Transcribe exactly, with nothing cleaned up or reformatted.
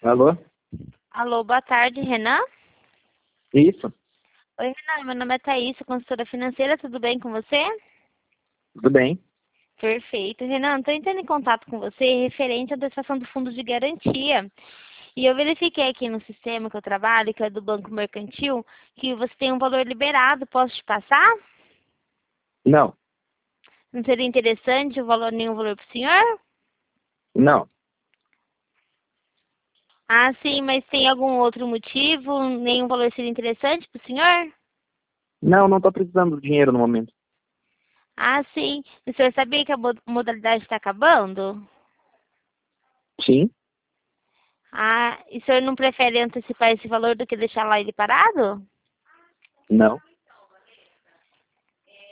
Alô? Alô, boa tarde, Renan? Isso, Oi, Renan, meu nome é Thaís, sou consultora financeira, tudo bem com você? tudo bem? Perfeito. Renan, estou entrando em contato com você referente à prestação do fundo de garantia. E eu verifiquei aqui no sistema que eu trabalho, que é do Banco Mercantil, que você tem um valor liberado, posso te passar? Não, Não seria interessante o valor, nenhum valor para o senhor? não. Ah, sim, mas tem algum outro motivo? Nenhum valor seria interessante para o senhor? Não, não tô precisando do dinheiro no momento. Ah, sim. O senhor sabia que a mo- modalidade está acabando? Sim? Ah, e o senhor não prefere antecipar esse valor do que deixar lá ele parado? Não.